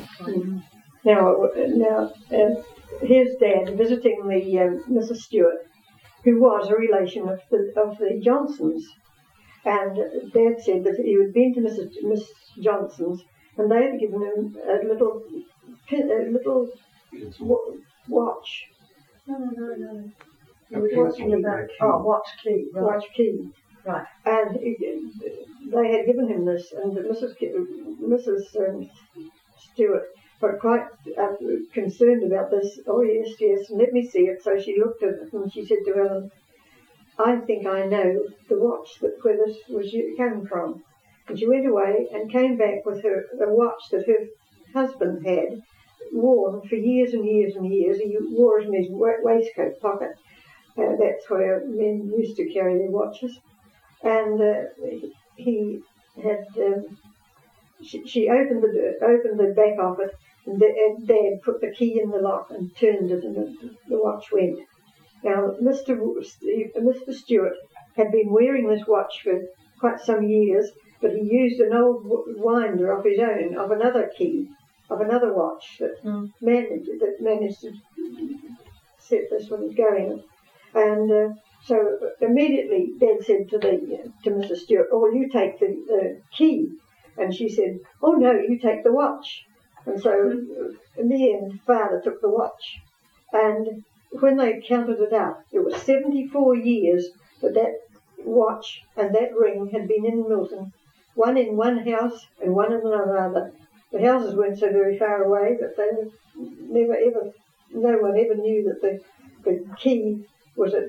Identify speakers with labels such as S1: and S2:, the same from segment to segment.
S1: Now, here's Dad visiting the Mrs. Stewart, who was a relation of the Johnsons. And Dad said that he had been to Miss Johnson's, and they had given him a little watch.
S2: No.
S3: You were talking about
S2: watch key. Right.
S1: Watch key.
S2: Right.
S1: And they had given him this, and Mrs. Stewart got quite concerned about this. Oh, yes, let me see it. So she looked at it and she said to Ellen, I think I know the watch where this came from. And she went away and came back with a watch that her husband had worn for years and years and years. He wore it in his waistcoat pocket. That's where men used to carry their watches. And he had. She opened the back of it, and Dad put the key in the lock and turned it, and the watch went. Now, Mr. Stewart had been wearing this watch for quite some years, but he used an old winder of his own, of another key, of another watch that managed to set this one going. And so immediately Dad said to Mrs. Stewart, "Oh, will you take the key?" And she said, "Oh no, you take the watch." And so in the end, Father took the watch. And when they counted it up, it was 74 years that watch and that ring had been in Milton, one in one house and one in another. The houses weren't so very far away, but no one ever knew that the key was at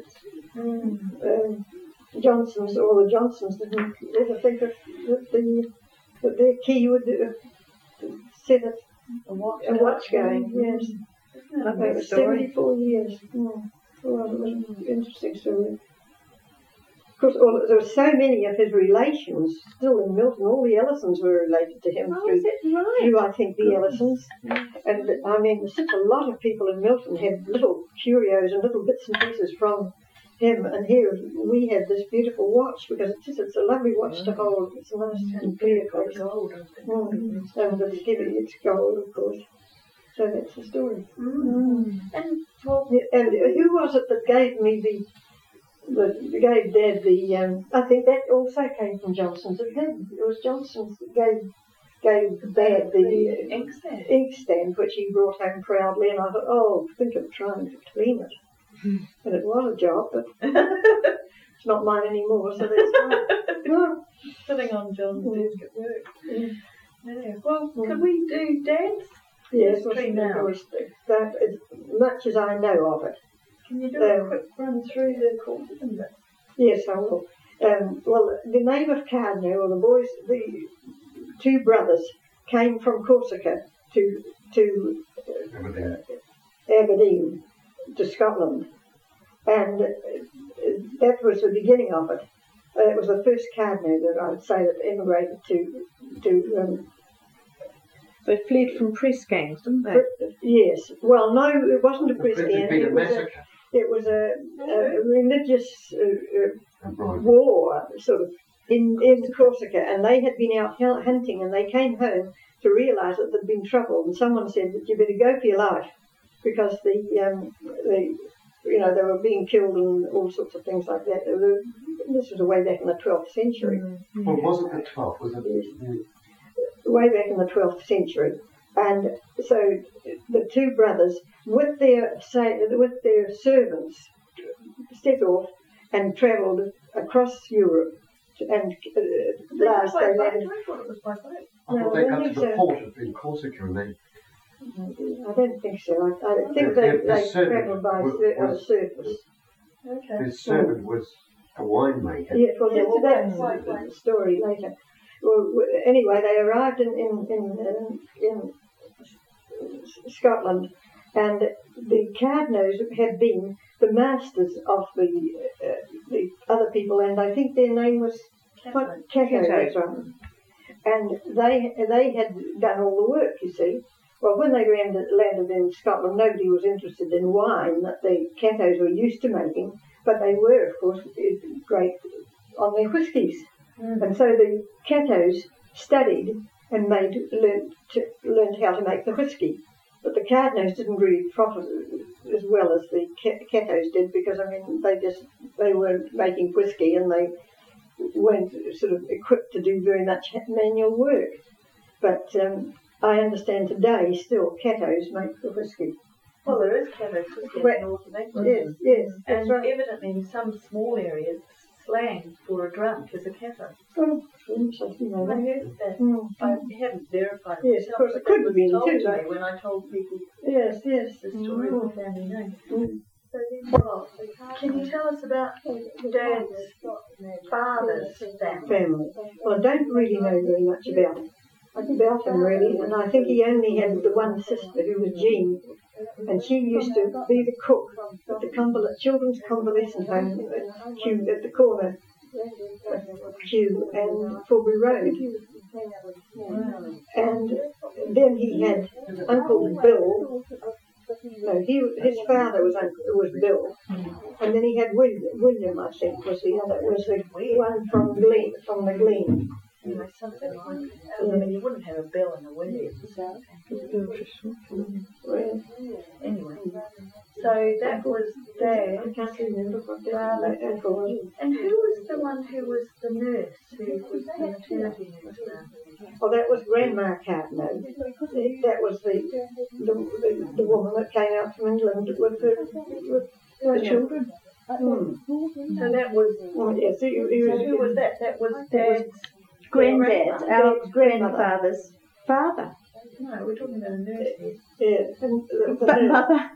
S1: Johnson's, or the Johnsons didn't ever think that their key would set a watch going. Yes. I think it was 74 years. Well, it was an interesting story. Of course, there were so many of his relations still in Milton. All the Ellisons were related to him through, I think, the Ellisons. And I mean, such a lot of people in Milton had little curios and little bits and pieces from him. And here we had this beautiful watch, because it's a lovely watch to hold. It's a nice and clear place.
S2: Gold,
S1: and it's gold, of course. So that's the story. And who was it that gave me gave Dad I think that also came from Johnson's. It was Johnson's that gave Dad the inkstand, which he brought home proudly, and I thought, oh, think of trying to clean it. And it was a job, but it's not mine anymore, so that's fine. No.
S2: Sitting on John's desk at work. Yeah. Well, can we do Dad's?
S1: Yes, as much as I know of it.
S2: Can you do a quick run through the Corsican bit?
S1: Yes, I will. Well, the name of Cardno, or the two brothers, came from Corsica to Aberdeen, to Scotland, and that was the beginning of it. It was the first Cardno that I would say that emigrated to
S4: They fled from press gangs, didn't they?
S1: Yes. Well, no, it wasn't a press gang. It was a religious war, sort of, in Corsica, and they had been out hunting, and they came home to realise that there'd been trouble, and someone said that you better go for your life, because they were being killed and all sorts of things like that. This was way back in the 12th century.
S3: Well, wasn't it 12th? Was it?
S1: Yes. Way back in the 12th century. And so the two brothers, with their servants, set off and travelled across Europe, and last they landed.
S2: I thought it was by boat.
S3: I thought they got to the port in Corsica and then.
S1: I don't think so. I think they travelled by surface.
S2: Okay.
S3: His servant was a winemaker.
S1: Yes, well, that's the story later. Well, anyway, they arrived in Scotland, and the Cardnos had been the masters of the other people, and I think their name was Cato. And they had done all the work, you see. Well, when they landed in Scotland, nobody was interested in wine that the Catos were used to making, but they were, of course, great on their whiskies. And so the Catos studied and learned how to make the whisky. But the Cardinals didn't really profit as well as the Catos did, because I mean they weren't making whisky and they weren't sort of equipped to do very much manual work. But I understand today still Catos make the whisky.
S2: Well, there is Catos whisky in North of England.
S1: Yes,
S2: And
S1: right.
S2: evidently in some small areas, slang for a drunk is a Cato.
S1: Oh, interesting,
S2: I
S1: I know.
S2: heard that.
S1: Mm.
S2: I haven't verified it.
S1: Yes, of course, it could have been
S2: told
S1: too,
S2: to me
S1: right?
S2: when I told people
S1: Yes, yes.
S2: the story of the family name.
S1: Mm.
S2: Well, can you tell us about Dad's father's family?
S1: Family. Well, I don't really know very much about him really, and I think he only had the one sister who was Jean, and she used to be the cook at the children's convalescent home at Kew, at the corner of Kew and Fulbury Road. And then he had Uncle Bill. No, his father was Bill, and then he had William. I think was the one from the Glen.
S2: Anyway, something like that. I mean, you wouldn't have a Bill and a Williams.
S1: Well,
S2: Anyway, so that was Dad.
S1: I can't remember what the uncle was.
S2: And who was the one who was the nurse, who was the maternity nurse now?
S1: Oh, that was Grandma Cardinal. That was the woman that came out from England with the children.
S2: So that was,
S1: Oh, yes,
S2: who was that? That was Dad's
S4: Granddad, our
S1: Dad's grandmother.
S4: grandfather's father.
S2: No, we're talking about a nurse here.
S1: Yeah, and
S4: But mother.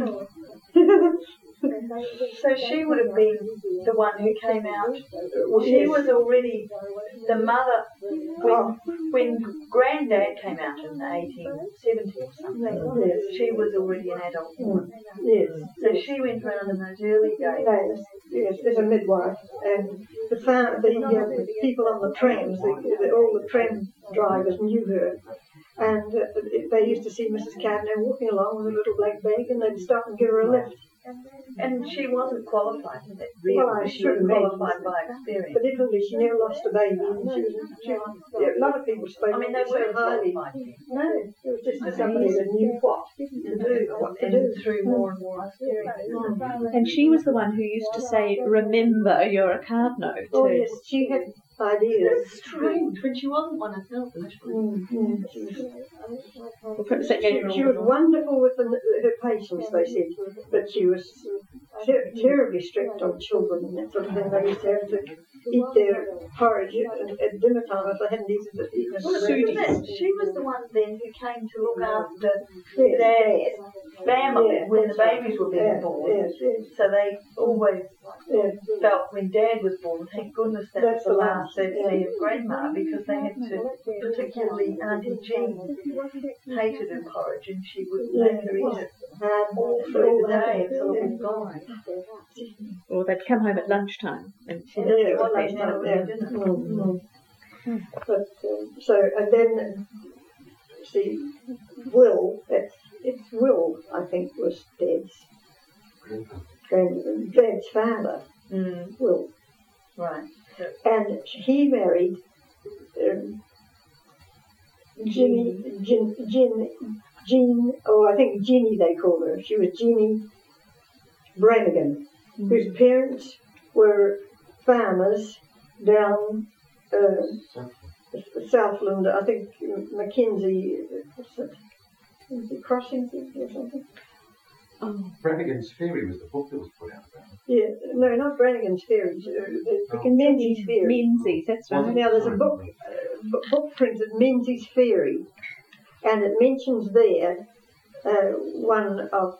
S2: So she would have been the one who came out. Well, she was already the mother when Granddad came out in 1870 or something.
S1: Yes.
S2: She was already an adult woman.
S1: Yes.
S2: So she went around in those early days.
S1: Yes, as a midwife, and the people on the trams, all the tram drivers knew her, and they used to see Mrs. Cardinal walking along with a little black bag, and they'd stop and give her a lift.
S2: And she wasn't qualified for that.
S1: Well, I
S2: She was
S1: should
S2: qualified by experience.
S1: But definitely, she never lost a baby. And a lot of people spoke
S2: I mean, they
S1: so
S2: weren't
S1: highly.
S2: qualified.
S1: No, it was just somebody that knew what to do.
S2: And through more and more experience.
S4: And she was the one who used to say, "Remember, you're a cardinal."
S1: Oh yes, she had ideas.
S2: That's strange, when she wasn't one herself initially.
S1: She was wonderful with her patients, they said, but she was terribly strict on children and that sort of thing. They used to have to eat their porridge at dinner time if they hadn't eaten it.
S2: Well, she was the one then who came to look after Dad's family when the babies were being born.
S1: Yes.
S2: So they always felt when Dad was born, thank goodness that was the last they'd see of Grandma, because they had to, particularly Auntie Jean, hated her porridge and she would make her eat it all through the day until it was gone.
S4: Or they'd come home at lunchtime and
S2: She didn't want lunch time for dinner.
S1: But and then see, Will, it's Will, I think, was Dad's father, Will.
S2: Right.
S1: And he married Jean, I think Jeannie they call her. She was Jeannie Brannigan, whose parents were farmers down Southland, I think Mackenzie Crossing or something.
S3: Brannigan's Ferry was the book that was put out about it.
S1: Yeah, no, not Brannigan's Ferry. Menzies Ferry.
S4: Menzies, that's right.
S1: Now there's a book printed, Menzies Ferry, and it mentions there one of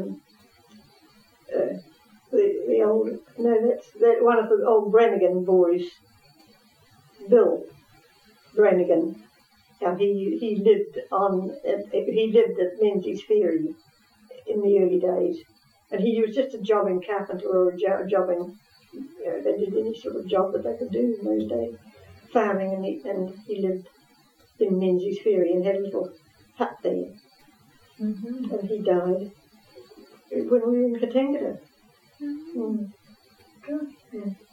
S1: the old one of the old Brannigan boys, Bill Brannigan. Now he lived at Menzies Ferry in the early days, and he was just a jobbing carpenter or a jobbing. They did any sort of job that they could do in those days, farming, and he lived in Menzies Ferry and had a little hut there. And he died when we were in Katangata.
S2: Good.